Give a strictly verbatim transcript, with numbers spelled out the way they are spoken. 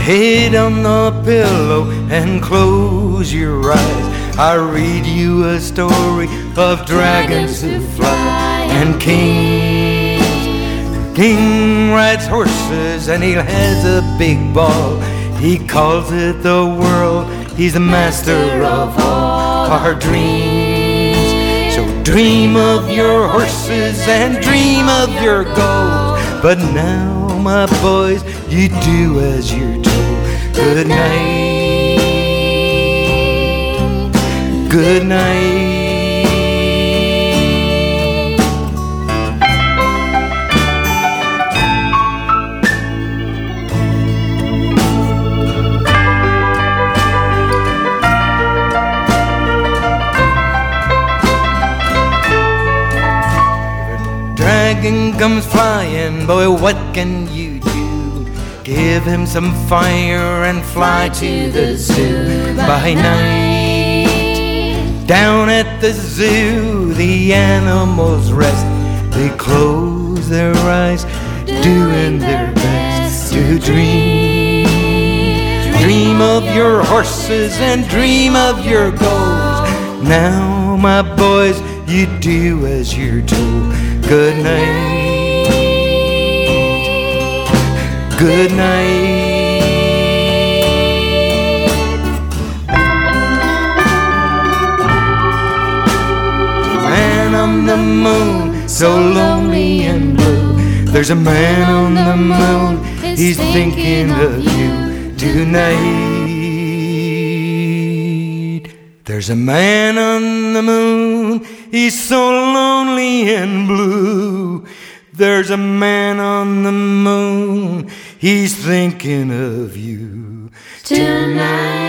head on the pillow and close your eyes. I read you a story of dragons who fly and kings. King rides horses and he has a big ball. He calls it the world. He's the master of all our dreams. So dream of your horses and dream of your goals. But now, my boys, you do as you're told. Good night. Good night. Dragon comes flying, boy, what can you do? Give him some fire and fly to the zoo by night. Down at the zoo, the animals rest. They close their eyes, doing their best to dream. Dream of your horses and dream of your goals. Now, my boys, you do as you're told. Good night. Good night. Man on the moon, so lonely and blue. There's a man on the moon, he's thinking of you tonight. There's a man on the moon, he's so lonely and blue. There's a man on the moon, he's thinking of you tonight.